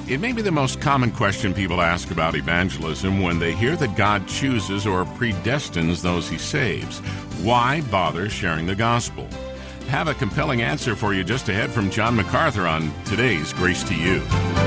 It may be the most common question people ask about evangelism when they hear that God chooses or predestines those he saves. Why bother sharing the gospel? Have a compelling answer for you just ahead from John MacArthur on today's Grace to You.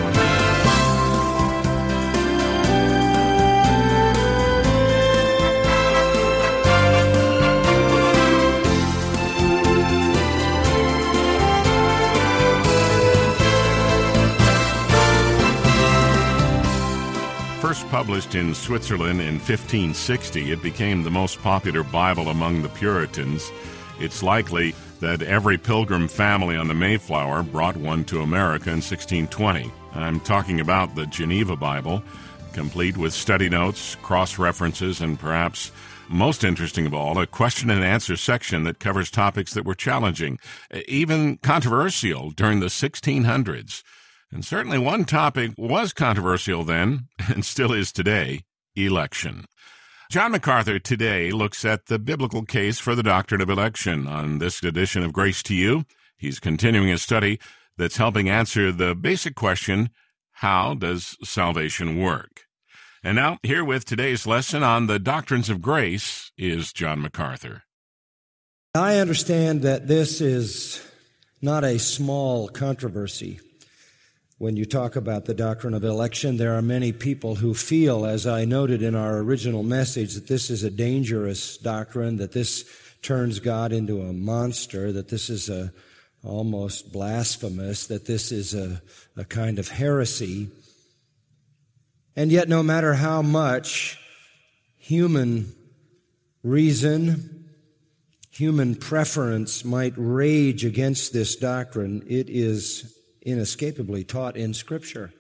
First published in Switzerland in 1560, it became the most popular Bible among the Puritans. It's likely that every Pilgrim family on the Mayflower brought one to America in 1620. I'm talking about the Geneva Bible, complete with study notes, cross-references, and perhaps most interesting of all, a question and answer section that covers topics that were challenging, even controversial during the 1600s. And certainly one topic was controversial then, and still is today, election. John MacArthur today looks at the biblical case for the doctrine of election. On this edition of Grace to You, he's continuing a study that's helping answer the basic question, how does salvation work? And now, here with today's lesson on the doctrines of grace is John MacArthur. I understand that this is not a small controversy. When you talk about the doctrine of election, there are many people who feel, as I noted in our original message, that this is a dangerous doctrine, that this turns God into a monster, that this is almost blasphemous, that this is a kind of heresy. And yet, no matter how much human reason, human preference might rage against this doctrine, it is inescapably taught in Scripture.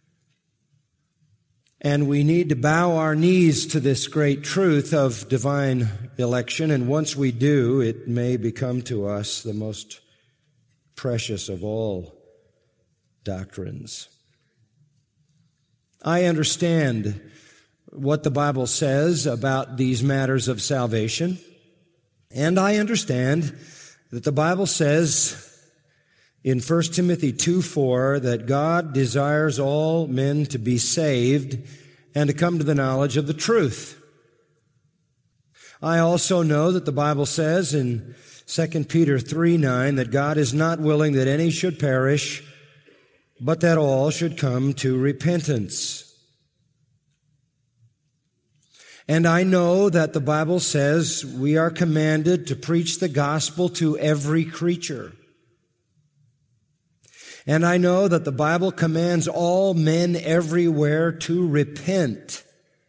And we need to bow our knees to this great truth of divine election, and once we do, it may become to us the most precious of all doctrines. I understand what the Bible says about these matters of salvation, and I understand that the Bible says in 1 Timothy 2:4 that God desires all men to be saved and to come to the knowledge of the truth. I also know that the Bible says in 2 Peter 3:9 that God is not willing that any should perish, but that all should come to repentance. And I know that the Bible says we are commanded to preach the gospel to every creature. And I know that the Bible commands all men everywhere to repent.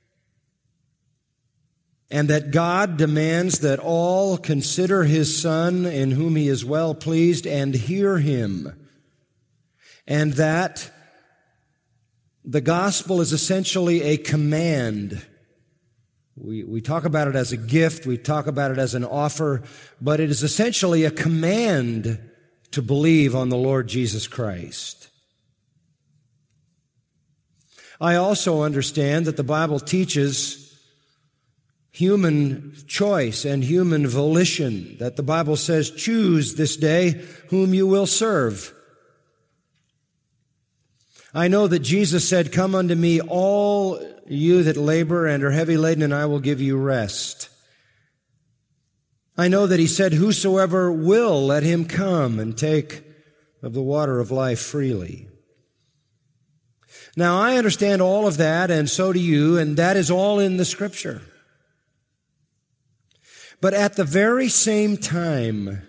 And that God demands that all consider His Son in whom He is well pleased and hear Him. And that the gospel is essentially a command. We talk about it as a gift, we talk about it as an offer, but it is essentially a command to believe on the Lord Jesus Christ. I also understand that the Bible teaches human choice and human volition, that the Bible says, choose this day whom you will serve. I know that Jesus said, come unto me, all you that labor and are heavy laden, and I will give you rest. I know that He said, whosoever will, let him come and take of the water of life freely. Now, I understand all of that, and so do you, and that is all in the Scripture. But at the very same time,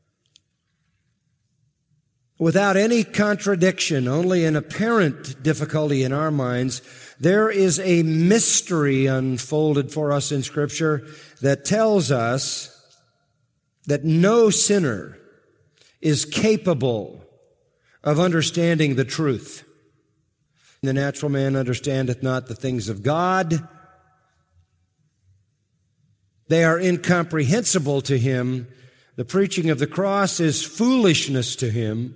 without any contradiction, only an apparent difficulty in our minds, there is a mystery unfolded for us in Scripture that tells us that no sinner is capable of understanding the truth. The natural man understandeth not the things of God. They are incomprehensible to him. The preaching of the cross is foolishness to him.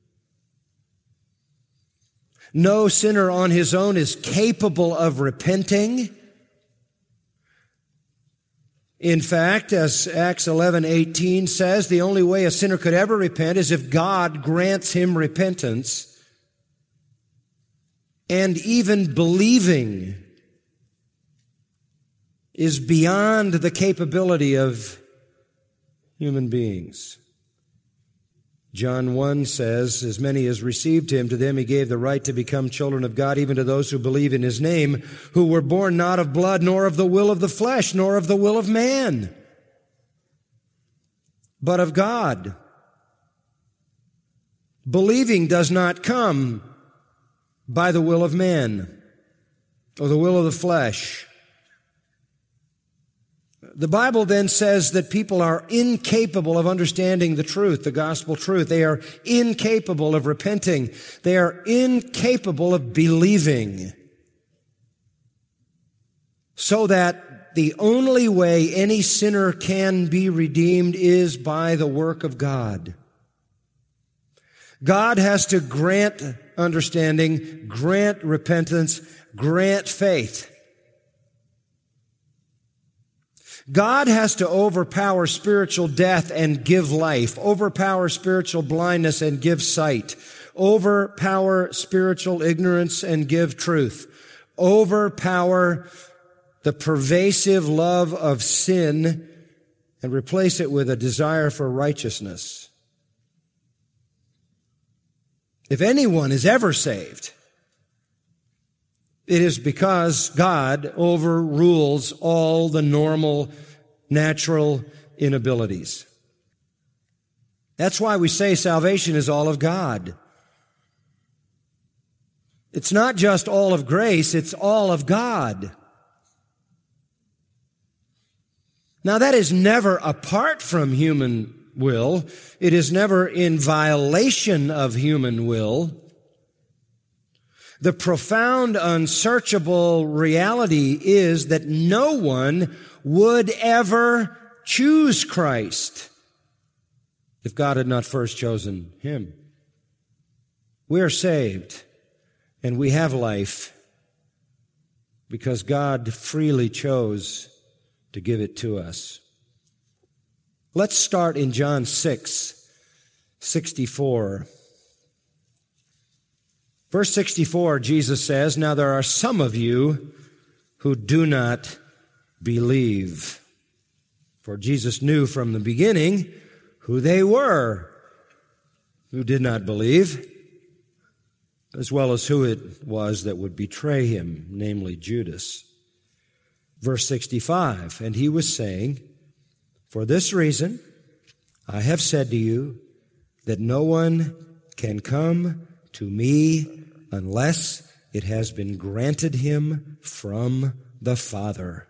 No sinner on his own is capable of repenting. In fact, as Acts 11:18 says, the only way a sinner could ever repent is if God grants him repentance. and even believing is beyond the capability of human beings. John 1 says, as many as received him, to them he gave the right to become children of God, even to those who believe in his name, who were born not of blood, nor of the will of the flesh, nor of the will of man, but of God. Believing does not come by the will of man or the will of the flesh. The Bible then says that people are incapable of understanding the truth, the gospel truth. They are incapable of repenting. They are incapable of believing. So that the only way any sinner can be redeemed is by the work of God. God has to grant understanding, grant repentance, grant faith. God has to overpower spiritual death and give life, overpower spiritual blindness and give sight, overpower spiritual ignorance and give truth, overpower the pervasive love of sin and replace it with a desire for righteousness. If anyone is ever saved, it is because God overrules all the normal, natural inabilities. That's why we say salvation is all of God. It's not just all of grace, it's all of God. Now that is never apart from human will. It is never in violation of human will. The profound, unsearchable reality is that no one would ever choose Christ if God had not first chosen him. We are saved and we have life because God freely chose to give it to us. Let's start in John 6:64. Verse 64, Jesus says, "Now there are some of you who do not believe." For Jesus knew from the beginning who they were who did not believe, as well as who it was that would betray him, namely Judas. Verse 65, "And he was saying, 'For this reason I have said to you that no one can come to me unless it has been granted him from the Father.'"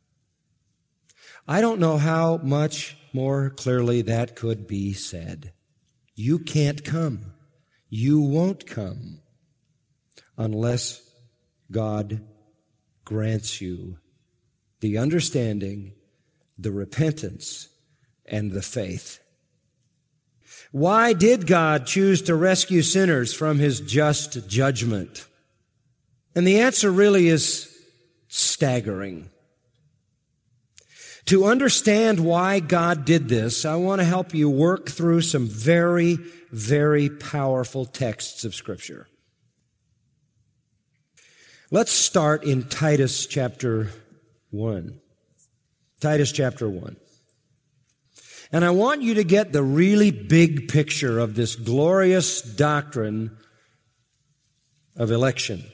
I don't know how much more clearly that could be said. You can't come. You won't come unless God grants you the understanding, the repentance, and the faith. Why did God choose to rescue sinners from his just judgment? And the answer really is staggering. To understand why God did this, I want to help you work through some very, very powerful texts of Scripture. Let's start in Titus chapter 1. Titus chapter 1. And I want you to get the really big picture of this glorious doctrine of election.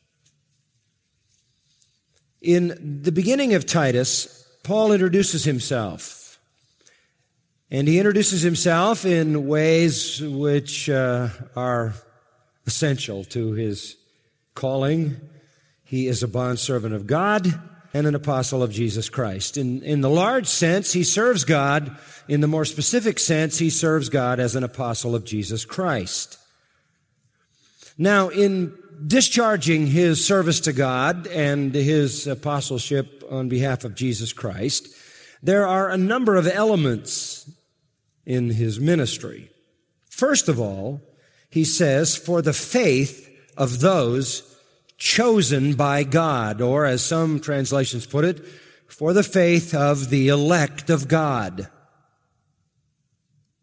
In the beginning of Titus, Paul introduces himself. And he introduces himself in ways which are essential to his calling. He is a bondservant of God and an apostle of Jesus Christ. In the large sense, he serves God. In the more specific sense, he serves God as an apostle of Jesus Christ. Now, in discharging his service to God and his apostleship on behalf of Jesus Christ, there are a number of elements in his ministry. First of all, he says, "For the faith of those chosen by God," or as some translations put it, "for the faith of the elect of God."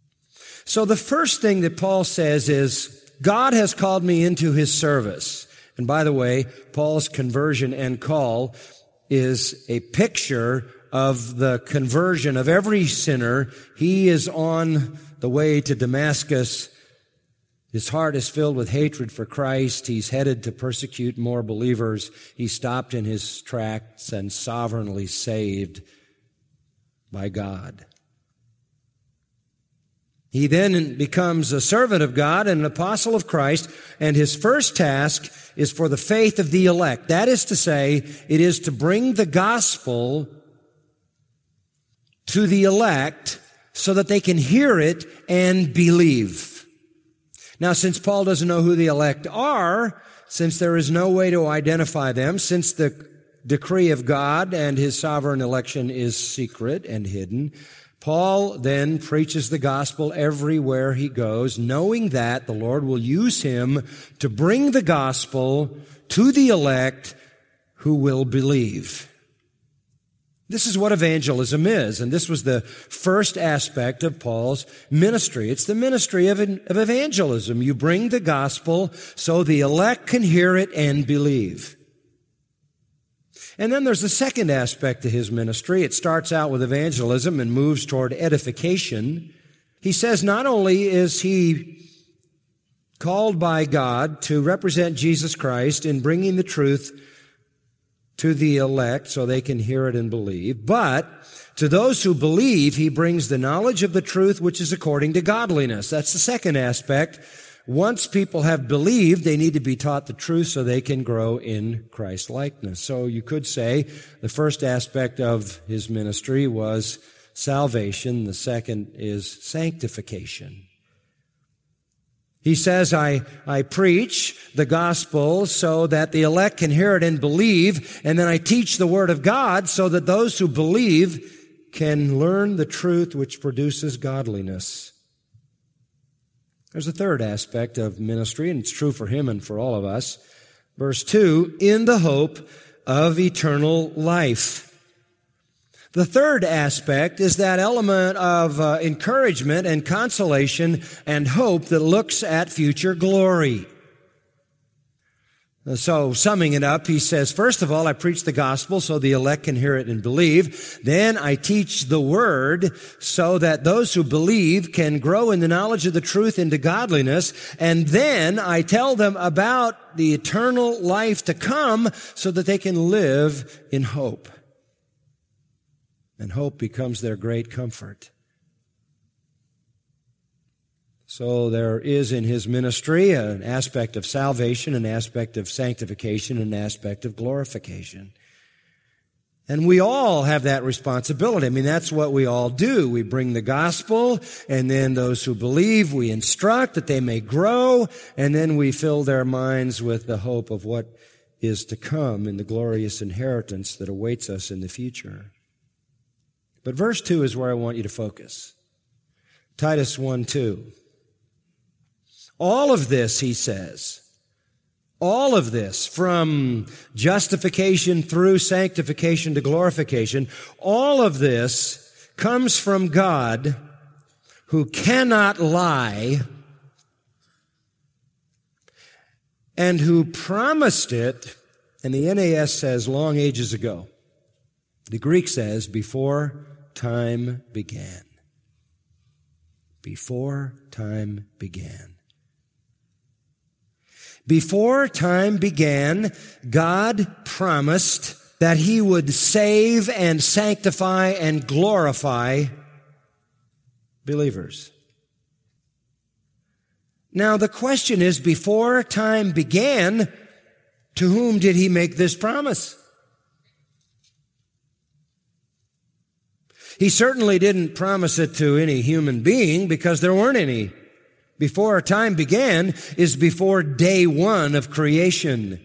So the first thing that Paul says is, God has called me into his service. And by the way, Paul's conversion and call is a picture of the conversion of every sinner. He is on the way to Damascus. His heart is filled with hatred for Christ. He's headed to persecute more believers. He's stopped in his tracks and sovereignly saved by God. He then becomes a servant of God and an apostle of Christ, and his first task is for the faith of the elect. That is to say, it is to bring the gospel to the elect so that they can hear it and believe. Now, since Paul doesn't know who the elect are, since there is no way to identify them, since the decree of God and his sovereign election is secret and hidden, Paul then preaches the gospel everywhere he goes, knowing that the Lord will use him to bring the gospel to the elect who will believe. This is what evangelism is, and this was the first aspect of Paul's ministry. It's the ministry of evangelism. You bring the gospel so the elect can hear it and believe. And then there's the second aspect to his ministry. It starts out with evangelism and moves toward edification. He says not only is he called by God to represent Jesus Christ in bringing the truth to the elect so they can hear it and believe, but to those who believe, he brings the knowledge of the truth which is according to godliness. That's the second aspect. Once people have believed, they need to be taught the truth so they can grow in Christ likeness. So you could say the first aspect of his ministry was salvation. The second is sanctification. He says, I preach the gospel so that the elect can hear it and believe, and then I teach the word of God so that those who believe can learn the truth which produces godliness. There's a third aspect of ministry, and it's true for him and for all of us. Verse 2, in the hope of eternal life. The third aspect is that element of encouragement and consolation and hope that looks at future glory. So, summing it up, he says, first of all, I preach the gospel so the elect can hear it and believe. Then I teach the word so that those who believe can grow in the knowledge of the truth into godliness. And then I tell them about the eternal life to come so that they can live in hope. And hope becomes their great comfort. So there is in his ministry an aspect of salvation, an aspect of sanctification, an aspect of glorification. And we all have that responsibility. I mean, that's what we all do. We bring the gospel, and then those who believe, we instruct that they may grow, and then we fill their minds with the hope of what is to come in the glorious inheritance that awaits us in the future. But verse 2 is where I want you to focus. Titus 1:2. All of this, he says, all of this, from justification through sanctification to glorification, all of this comes from God who cannot lie and who promised it, and the NAS says long ages ago. The Greek says before time began. Before time began. Before time began, God promised that he would save and sanctify and glorify believers. Now the question is, before time began, to whom did he make this promise? He certainly didn't promise it to any human being because there weren't any. Before time began is before day one of creation.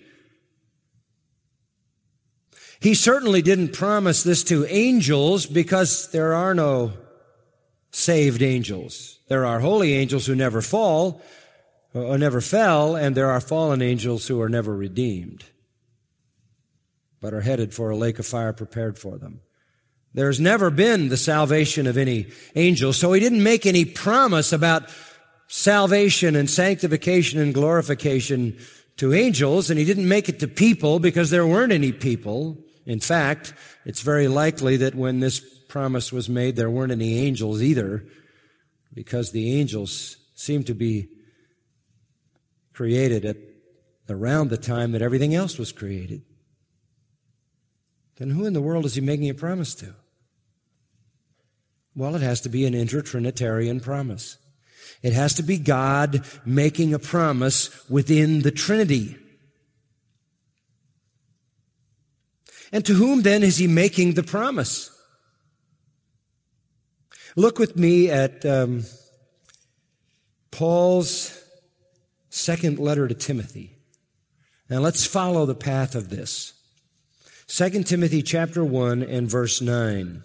He certainly didn't promise this to angels because there are no saved angels. There are holy angels who never fall or never fell, and there are fallen angels who are never redeemed, but are headed for a lake of fire prepared for them. There's never been the salvation of any angel, so he didn't make any promise about salvation and sanctification and glorification to angels, and he didn't make it to people because there weren't any people. In fact, it's very likely that when this promise was made, there weren't any angels either, because the angels seemed to be created at around the time that everything else was created. Then who in the world is he making a promise to? Well, it has to be an intertrinitarian promise. It has to be God making a promise within the Trinity. And to whom then is he making the promise? Look with me at Paul's second letter to Timothy. Now let's follow the path of this. 2 Timothy chapter 1 and verse 9.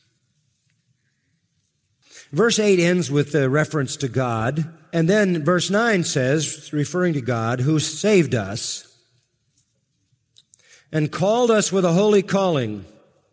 Verse 8 ends with a reference to God, and then verse 9 says, referring to God, who saved us and called us with a holy calling,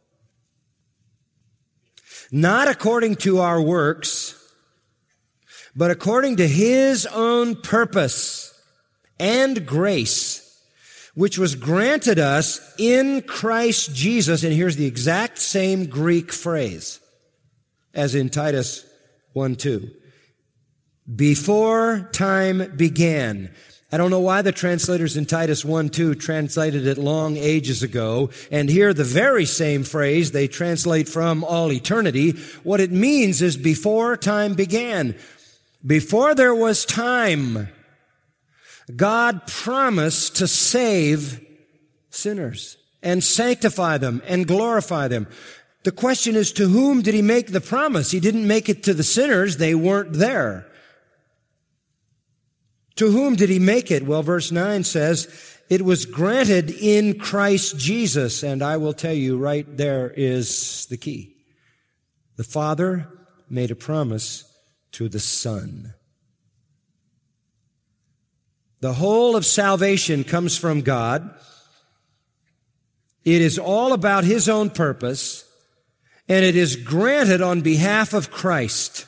not according to our works, but according to His own purpose and grace, which was granted us in Christ Jesus. And here's the exact same Greek phrase as in Titus 1:2. Before time began. I don't know why the translators in Titus 1:2 translated it long ages ago, and here the very same phrase they translate from all eternity. What it means is before time began. Before there was time, God promised to save sinners and sanctify them and glorify them. The question is, to whom did He make the promise? He didn't make it to the sinners. They weren't there. To whom did He make it? Well, verse 9 says, it was granted in Christ Jesus. And I will tell you, right there is the key. The Father made a promise to the Son. The whole of salvation comes from God. It is all about His own purpose, and it is granted on behalf of Christ.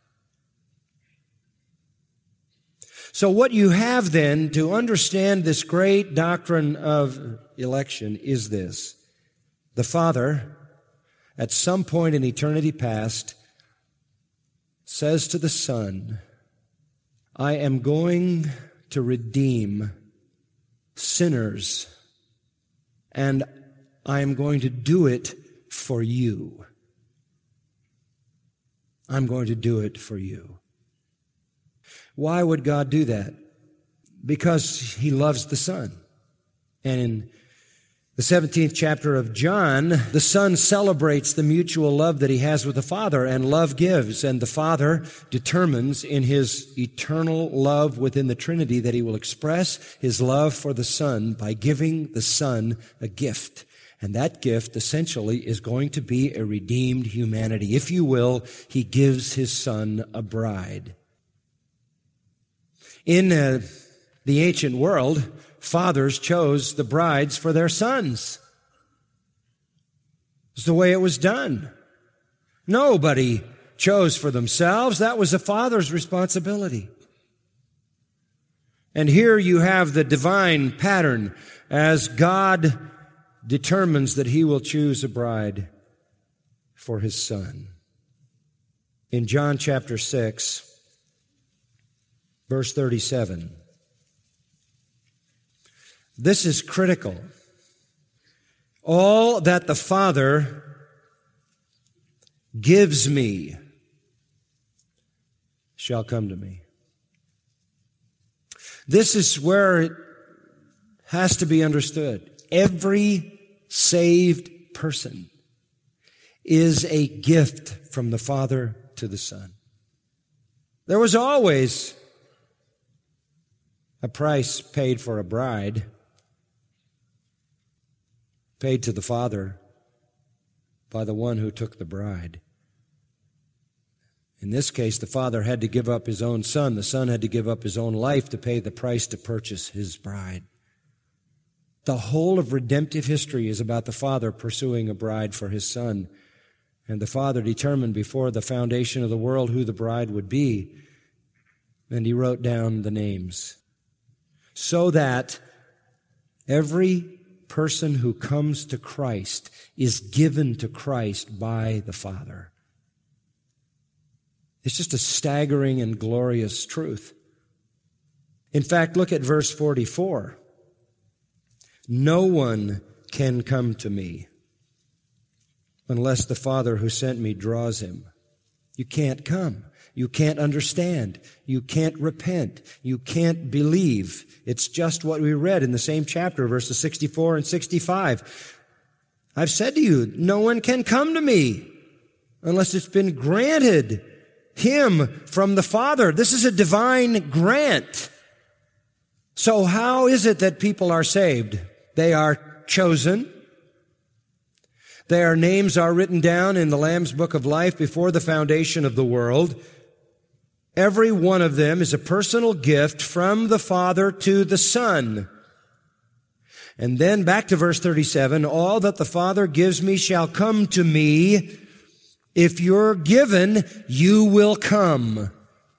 So what you have then to understand this great doctrine of election is this. The Father, at some point in eternity past, says to the Son, I am going to redeem sinners, and I am going to do it for you. I'm going to do it for you. Why would God do that? Because He loves the Son. And in the 17th chapter of John, the Son celebrates the mutual love that He has with the Father, and love gives. And the Father determines in His eternal love within the Trinity that He will express His love for the Son by giving the Son a gift. And that gift essentially is going to be a redeemed humanity. If you will, He gives His Son a bride. In the ancient world, fathers chose the brides for their sons. It's the way it was done. Nobody chose for themselves. That was the father's responsibility. And here you have the divine pattern as God determines that He will choose a bride for His Son. In John chapter 6, verse 37, this is critical. All that the Father gives me shall come to me. This is where it has to be understood. Every saved person is a gift from the Father to the Son. There was always a price paid for a bride, paid to the Father by the one who took the bride. In this case, the Father had to give up His own Son. The Son had to give up His own life to pay the price to purchase His bride. The whole of redemptive history is about the Father pursuing a bride for His Son. And the Father determined before the foundation of the world who the bride would be. And He wrote down the names, so that Every person who comes to Christ is given to Christ by the Father. It's just a staggering and glorious truth. In fact, look at verse 44. No one can come to me unless the Father who sent me draws him. You can't come. You can't understand. You can't repent. You can't believe. It's just what we read in the same chapter, verses 64 and 65. I've said to you, no one can come to me unless it's been granted him from the Father. This is a divine grant. So how is it that people are saved? They are chosen. Their names are written down in the Lamb's Book of Life before the foundation of the world. Every one of them is a personal gift from the Father to the Son. And then back to verse 37, all that the Father gives me shall come to me. If you're given, you will come.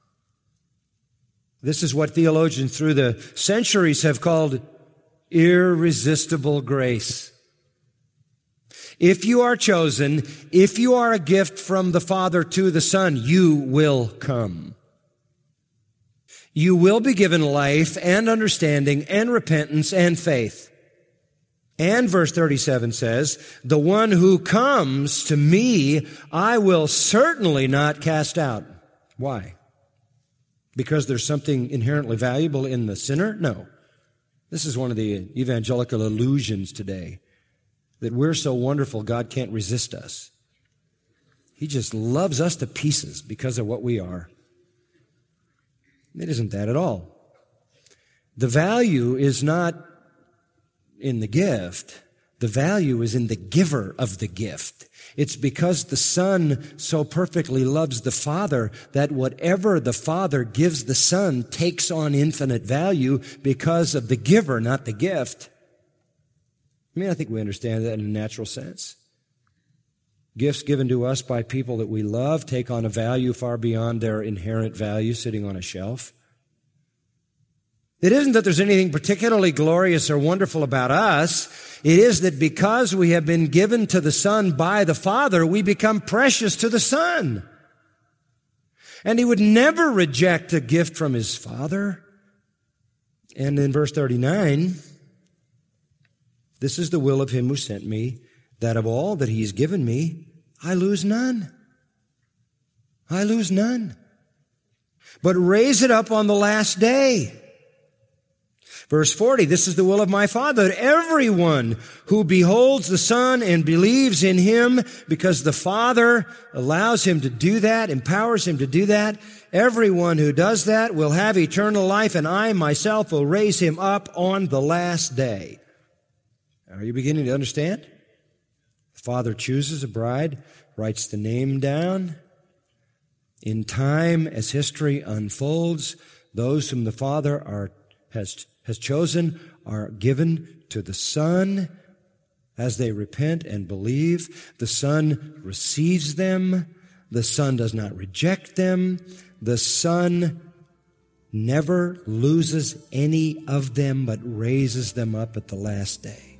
This is what theologians through the centuries have called irresistible grace. If you are chosen, if you are a gift from the Father to the Son, you will come. You will be given life and understanding and repentance and faith. And verse 37 says, the one who comes to me, I will certainly not cast out. Why? Because there's something inherently valuable in the sinner? No. This is one of the evangelical illusions today, that we're so wonderful God can't resist us. He just loves us to pieces because of what we are. It isn't that at all. The value is not in the gift. The value is in the giver of the gift. It's because the Son so perfectly loves the Father that whatever the Father gives the Son takes on infinite value because of the giver, not the gift. I think we understand that in a natural sense. Gifts given to us by people that we love take on a value far beyond their inherent value sitting on a shelf. It isn't that there's anything particularly glorious or wonderful about us. It is that because we have been given to the Son by the Father, we become precious to the Son. And He would never reject a gift from His Father. And in verse 39, this is the will of Him who sent me, that of all that He has given me, I lose none. I lose none. But raise it up on the last day. Verse 40, this is the will of my Father, that everyone who beholds the Son and believes in Him, because the Father allows Him to do that, empowers Him to do that, everyone who does that will have eternal life, and I myself will raise him up on the last day. Are you beginning to understand? The Father chooses a bride, writes the name down. In time, as history unfolds, those whom the Father has chosen are given to the Son as they repent and believe. The Son receives them. The Son does not reject them. The Son never loses any of them, but raises them up at the last day.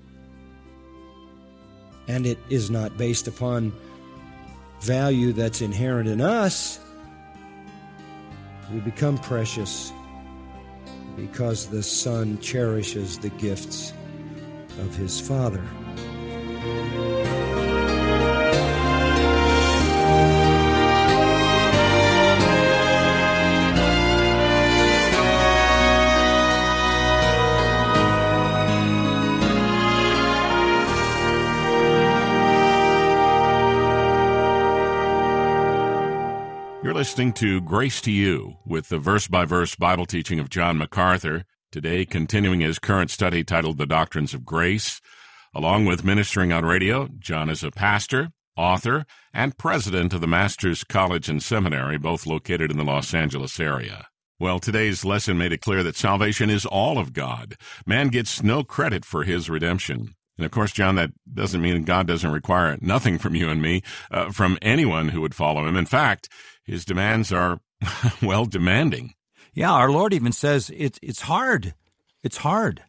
And it is not based upon value that's inherent in us. We become precious because the Son cherishes the gifts of His Father. You're listening to Grace to You with the verse-by-verse Bible teaching of John MacArthur, today continuing his current study titled The Doctrines of Grace. Along with ministering on radio, John is a pastor, author, and president of the Masters College and Seminary, both located in the Los Angeles area. Well, today's lesson made it clear that salvation is all of God. Man gets no credit for his redemption. And of course, John, that doesn't mean God doesn't require nothing from you and me, from anyone who would follow Him. In fact, His demands are, well, demanding. Yeah, our Lord even says it's hard. It's hard.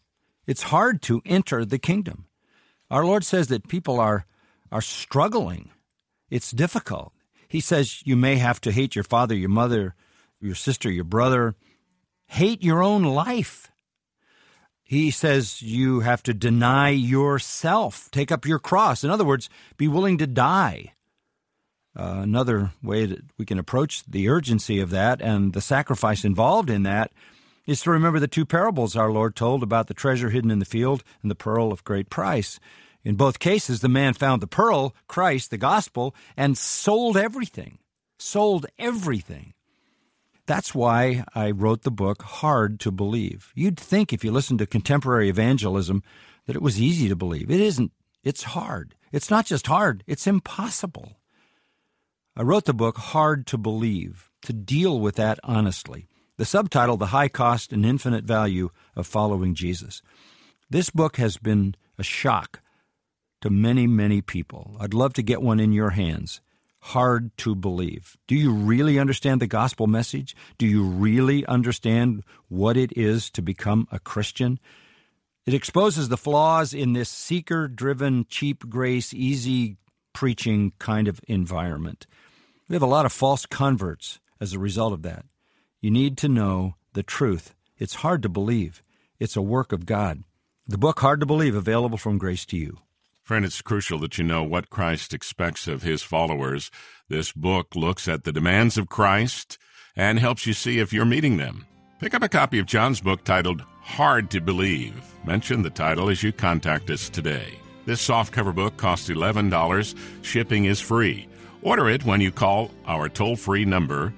It's hard to enter the kingdom. Our Lord says that people are struggling. It's difficult. He says you may have to hate your father, your mother, your sister, your brother. Hate your own life. He says you have to deny yourself, take up your cross. In other words, be willing to die. Another way that we can approach the urgency of that and the sacrifice involved in that is to remember the two parables our Lord told about the treasure hidden in the field and the pearl of great price. In both cases, the man found the pearl, Christ, the gospel, and sold everything. Sold everything. That's why I wrote the book, Hard to Believe. You'd think if you listened to contemporary evangelism that it was easy to believe. It isn't. It's hard. It's not just hard. It's impossible. I wrote the book, Hard to Believe, to deal with that honestly. The subtitle, The High Cost and Infinite Value of Following Jesus. This book has been a shock to many, many people. I'd love to get one in your hands. Hard to Believe. Do you really understand the gospel message? Do you really understand what it is to become a Christian? It exposes the flaws in this seeker-driven, cheap grace, easy preaching kind of environment. We have a lot of false converts as a result of that. You need to know the truth. It's hard to believe. It's a work of God. The book, Hard to Believe, available from Grace to You. Friend, it's crucial that you know what Christ expects of his followers. This book looks at the demands of Christ and helps you see if you're meeting them. Pick up a copy of John's book titled Hard to Believe. Mention the title as you contact us today. This softcover book costs $11. Shipping is free. Order it when you call our toll-free number,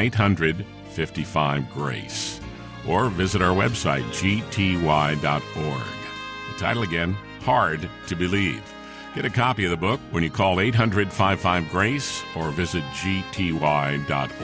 1-800-55-GRACE, or visit our website, gty.org. The title again, Hard to Believe. Get a copy of the book when you call 800-55-GRACE or visit gty.org.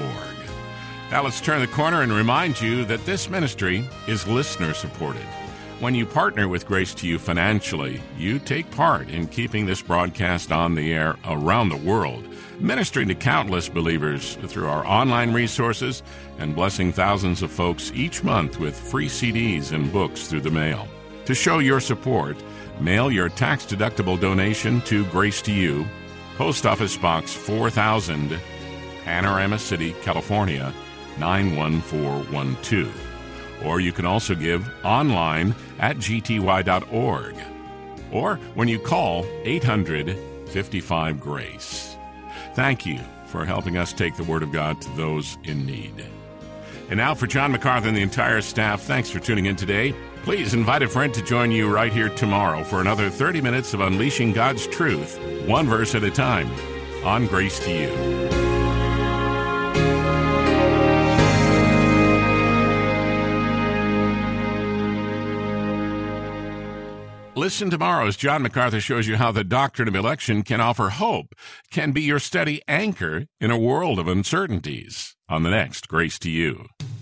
Now let's turn the corner and remind you that this ministry is listener-supported. When you partner with Grace to You financially, you take part in keeping this broadcast on the air around the world, ministering to countless believers through our online resources and blessing thousands of folks each month with free CDs and books through the mail. To show your support, mail your tax-deductible donation to Grace to You, Post Office Box 4000, Panorama City, California, 91412. Or you can also give online at gty.org. Or when you call 800-55-GRACE. Thank you for helping us take the Word of God to those in need. And now for John MacArthur and the entire staff, thanks for tuning in today. Please invite a friend to join you right here tomorrow for another 30 minutes of unleashing God's truth, one verse at a time, on Grace to You. Listen tomorrow as John MacArthur shows you how the doctrine of election can offer hope, can be your steady anchor in a world of uncertainties. On the next Grace to You.